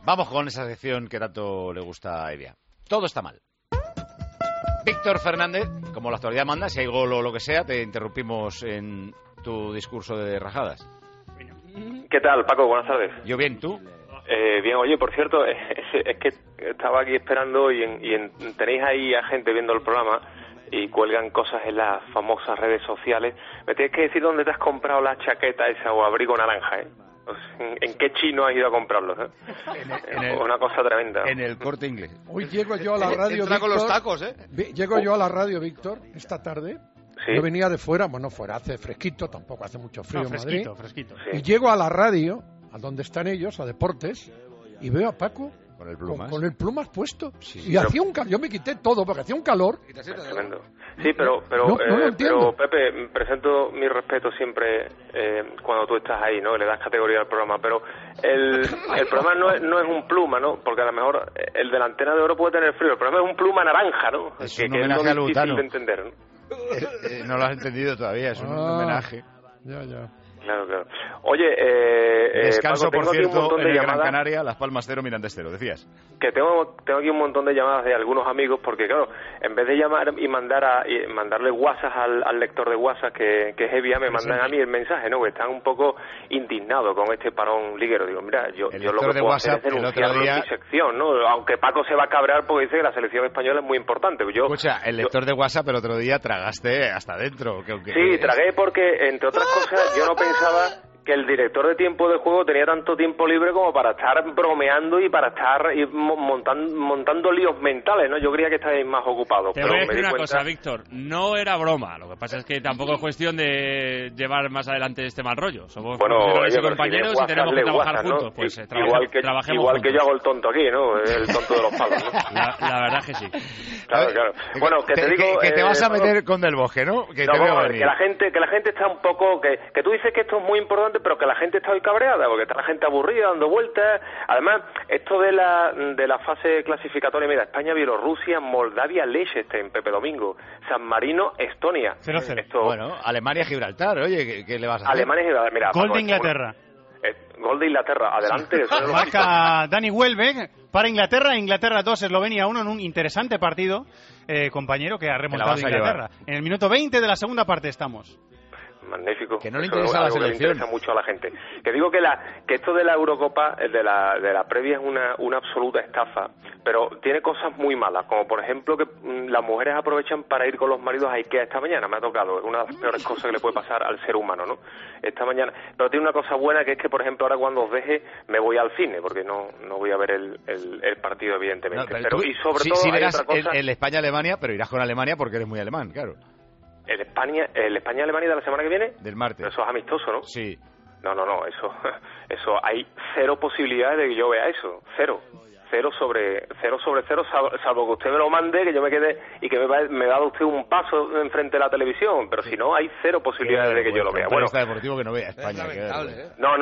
Vamos con esa sección que tanto le gusta a Elia. Todo está mal. Víctor Fernández, como la actualidad manda, si hay gol o lo que sea, te interrumpimos en tu discurso de rajadas. ¿Qué tal, Paco? Buenas tardes. Yo bien, ¿tú? Bien, oye, por cierto, es que estaba aquí esperando y tenéis ahí a gente viendo el programa y cuelgan cosas en las famosas redes sociales. Me tienes que decir dónde te has comprado la chaqueta esa o abrigo naranja, ¿eh? ¿En qué chino has ido a comprarlos? Una cosa tremenda. En el Corte Inglés. Hoy llego yo a la radio, Entra Víctor, con los tacos, ¿eh? Llego yo a la radio, Víctor, esta tarde. ¿Sí? Yo venía de fuera, bueno, fuera hace fresquito, tampoco hace mucho frío en Madrid. Fresquito. Sí. Y llego a la radio, a donde están ellos, a Deportes, y veo a Paco Con el plumas. con el plumas puesto. Sí, y hacía un calor, yo me quité todo porque hacía un calor. Tremendo. Sí, pero No lo entiendo. pero Pepe, presento mi respeto siempre cuando tú estás ahí, ¿no? Le das categoría al programa, pero el problema no es un pluma, ¿no? Porque a lo mejor el de la antena de oro puede tener frío, el problema es un pluma naranja, ¿no? Es que un es lo homenaje a difícil Lutano. de entender, ¿no? No lo has entendido todavía, es un homenaje. Ya. Claro. Oye, Descanso, Paco, por tengo aquí un cierto, montón en de el Gran llamadas. Canaria, Las Palmas 0, Mirandés 0, decías. Que tengo aquí un montón de llamadas de algunos amigos porque, claro, en vez de llamar y mandarle WhatsApp al lector de WhatsApp que es Evia, me mandan a mí el mensaje, ¿no? Que están un poco indignados con este parón liguero. Digo, mira, yo lo que puedo hacer es denunciarlo en mi sección, ¿no? Aunque Paco se va a cabrear porque dice que la selección española es muy importante. Escucha, el lector de WhatsApp el otro día tragaste hasta adentro. Sí, tragué porque, entre otras cosas, yo no pensaba que el director de tiempo de juego tenía tanto tiempo libre como para estar bromeando y para estar montando líos mentales, ¿no? Yo creía que estabais más ocupados. Te pero voy a me decir di una cuenta... cosa, Víctor. No era broma. Lo que pasa es que tampoco es cuestión de llevar más adelante este mal rollo. Somos profesionales y compañeros y tenemos que trabajar juntos. ¿No? Pues trabajemos igual que juntos. yo hago el tonto aquí, ¿no? El tonto de los palos, ¿no? La verdad que sí. Claro. Bueno, que te digo... Que te vas a meter con Del Bosque, ¿no? Que te veo venir. Que la gente está un poco... Que tú dices que esto es muy importante, pero que la gente está hoy cabreada, porque está la gente aburrida, dando vueltas. Además, esto de la fase clasificatoria, mira, España, Bielorrusia, Moldavia, Liechtenstein, Pepe Domingo, San Marino, Estonia. 0-0. Esto, Bueno, Alemania, Gibraltar, oye, ¿qué le vas a hacer? Alemania y Gibraltar, mira. Gol Paco, de Inglaterra. Gol de Inglaterra, adelante. Marca Dani Welbeck para Inglaterra 2, Eslovenia 1 en un interesante partido, compañero, que ha remontado vas a Inglaterra. En el minuto 20 de la segunda parte estamos. Magnífico. Que no le Eso interesa a la algo que le selección. interesa mucho a la gente. Que digo que esto de la Eurocopa, de la previa, es una absoluta estafa, pero tiene cosas muy malas, como por ejemplo que las mujeres aprovechan para ir con los maridos a Ikea esta mañana. Me ha tocado, es una de las peores cosas que le puede pasar al ser humano, ¿no? Esta mañana. Pero tiene una cosa buena, que es que, por ejemplo, ahora cuando os deje, me voy al cine, porque no voy a ver el partido, evidentemente. No, pero tú, y sobre sí, todo sí hay verás otra cosa... el España-Alemania, pero irás con Alemania porque eres muy alemán, claro. El España-Alemania de la semana que viene, Del martes. pero eso es amistoso, ¿no? Sí. No, eso hay cero posibilidades de que yo vea eso, cero sobre cero, salvo que usted me lo mande, que yo me quede y que me da usted un paso enfrente de la televisión, pero si no, hay cero posibilidades de que yo lo vea. Bueno, deportivo que no vea España. no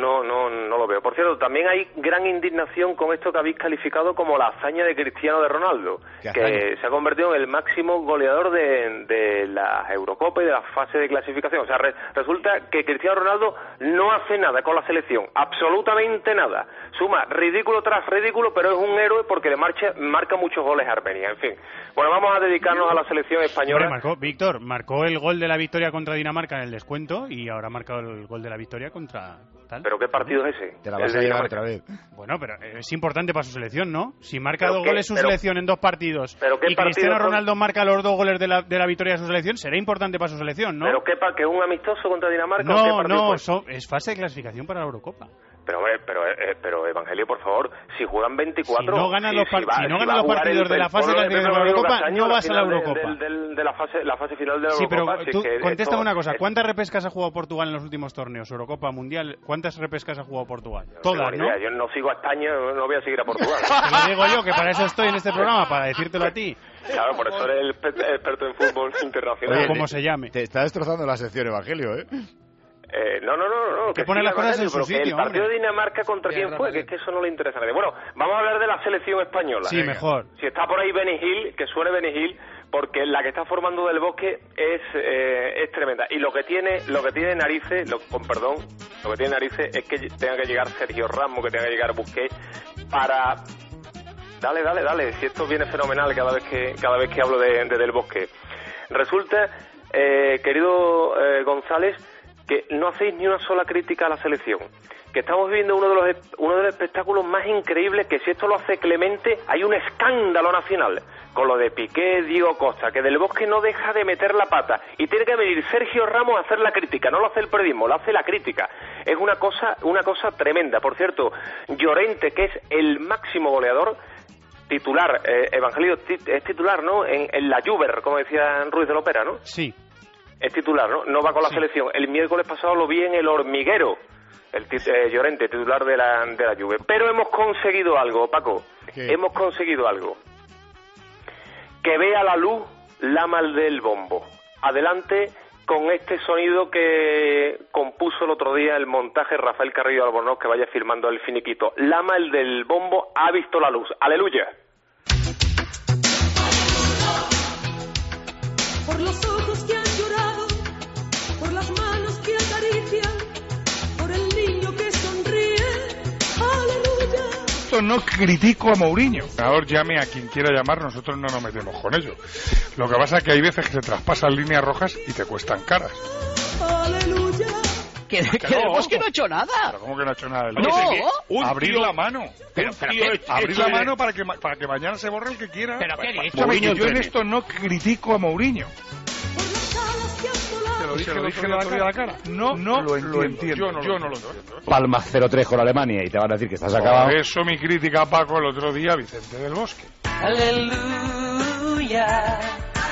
lo veo. Por cierto, también hay gran indignación con esto que habéis calificado como la hazaña de Cristiano Ronaldo, que se ha convertido en el máximo goleador de la Eurocopa y de la fase de clasificación. O sea, resulta que Cristiano Ronaldo no hace nada con la selección, absolutamente nada. Suma ridículo tras ridículo, pero es un héroe porque le marca muchos goles a Armenia. En fin, bueno, vamos a dedicarnos a la selección española. Víctor marcó el gol de la victoria contra Dinamarca en el descuento y ahora ha marcado el gol de la victoria contra tal. ¿Pero qué partido es ese? Te la vas a llevar otra vez. Bueno, pero es importante para su selección, ¿no? Si marca dos goles su selección en dos partidos y Cristiano Ronaldo marca los dos goles de la victoria de su selección, será importante para su selección, ¿no? ¿Pero que es un amistoso contra Dinamarca? No, es fase de clasificación para la Eurocopa. Pero Evangelio, por favor, si juegan 24... Si no ganan los partidos de la fase de clasificación de la Eurocopa, no vas a la Eurocopa. De la fase final de la Eurocopa. Sí, pero tú contéstame una cosa. ¿Cuántas repescas ha jugado Portugal en los últimos torneos? Eurocopa, Mundial, ¿cuántas repescas ha jugado Portugal? Todas, ¿no? Yo no sigo a España, no voy a seguir a Portugal. Te lo digo yo, que para eso estoy en este programa, para decírtelo a ti. Claro, por eso eres el experto en fútbol internacional. O como se llame. Te está destrozando la sección, Evangelio, ¿eh? No. Que pone las cosas en su sitio. El partido de Dinamarca contra quién fue, que es que eso no le interesa a nadie. Bueno, vamos a hablar de la selección española. Sí, mejor. Si está por ahí Benny Hill, que suene Benny Hill, porque la que está formando Del Bosque es tremenda. Y lo que tiene narices, con perdón, Lo que tiene narices es que tenga que llegar Sergio Ramos, que tenga que llegar Busquets para... Dale, si esto viene fenomenal cada vez que hablo de Del Bosque. Resulta, querido González, que no hacéis ni una sola crítica a la selección, que estamos viviendo uno de los espectáculos más increíbles, que si esto lo hace Clemente hay un escándalo nacional, con lo de Piqué, Diego Costa, que Del Bosque no deja de meter la pata, y tiene que venir Sergio Ramos a hacer la crítica, no lo hace el periodismo, lo hace la crítica. Es una cosa tremenda. Por cierto, Llorente, que es el máximo goleador, titular, Evangelio es titular, ¿no? En la Juver, como decía Ruiz de Lopera, ¿no? Sí. Es titular, ¿no? No va con la selección. El miércoles pasado lo vi en el Hormiguero, Llorente, titular de la Juve. Pero hemos conseguido algo, Paco. ¿Qué? Hemos conseguido algo. Que vea la luz Lama del Bombo. Adelante con este sonido que compuso el otro día el montaje Rafael Carrillo Albornoz, que vaya firmando el finiquito. Lama el del Bombo ha visto la luz. ¡Aleluya! Por los ojos que han llorado, por las manos que acarician, por el niño que sonríe, ¡aleluya! No critico a Mourinho. Ahora llame a quien quiera llamar, nosotros no nos metemos con ello. Lo que pasa es que hay veces que se traspasan líneas rojas y te cuestan caras. ¡Aleluya! Que Del Bosque no ha hecho nada. ¿Pero cómo que no ha hecho nada? No. Abrir la mano. Abrir la mano para que mañana se borre el que quiera. ¿Pero qué dices? Mourinho, yo en esto no critico a Mourinho. Te lo dije el otro día a la cara. No lo entiendo. Yo no lo entiendo. Palma 0-3 con Alemania y te van a decir que estás acabado. Por eso mi crítica a Paco el otro día, Vicente del Bosque. Aleluya.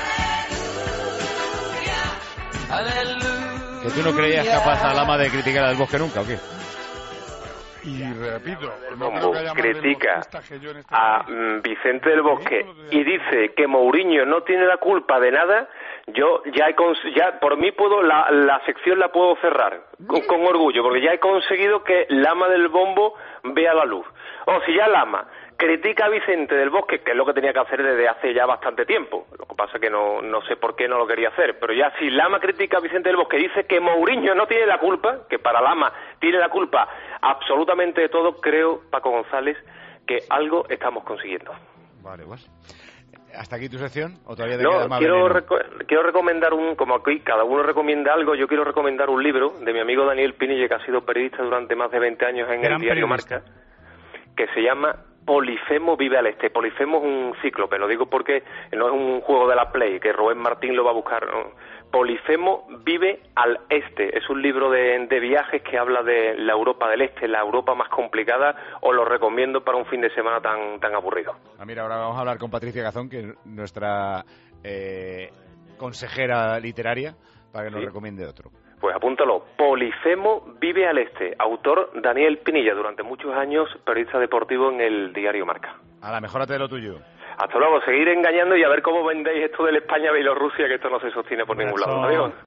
¿Que tú no creías capaz a Lama de criticar a Del Bosque nunca o qué? Y repito, critica a Vicente del Bosque y dice que Mourinho no tiene la culpa de nada. Yo ya por mí puedo la sección la puedo cerrar con orgullo, porque ya he conseguido que Lama del Bombo vea la luz. O si ya Lama critica a Vicente del Bosque, que es lo que tenía que hacer desde hace ya bastante tiempo, lo que pasa es que no sé por qué no lo quería hacer, pero ya si Lama critica a Vicente del Bosque, dice que Mourinho no tiene la culpa, que para Lama tiene la culpa absolutamente de todo, creo, Paco González, que algo estamos consiguiendo. Vale, pues. ¿Hasta aquí tu sección? ¿O todavía te no, queda más quiero recomendar como aquí cada uno recomienda algo, yo quiero recomendar un libro de mi amigo Daniel Pinille, que ha sido periodista durante más de 20 años en el diario Marca, que se llama Polifemo vive al este. Polifemo es un cíclope, lo digo porque no es un juego de la Play, que Rubén Martín lo va a buscar, ¿no? Polifemo vive al este. Es un libro de viajes que habla de la Europa del Este, la Europa más complicada. Os lo recomiendo para un fin de semana tan aburrido. Mira, ahora vamos a hablar con Patricia Gazón, que es nuestra consejera literaria, para que nos recomiende otro. Pues apúntalo, Polifemo vive al este, autor Daniel Pinilla, durante muchos años periodista deportivo en el diario Marca. A la mejorate de lo tuyo. Hasta luego, seguir engañando y a ver cómo vendéis esto de la España-Bielorrusia, que esto no se sostiene por ningún lado. Adiós.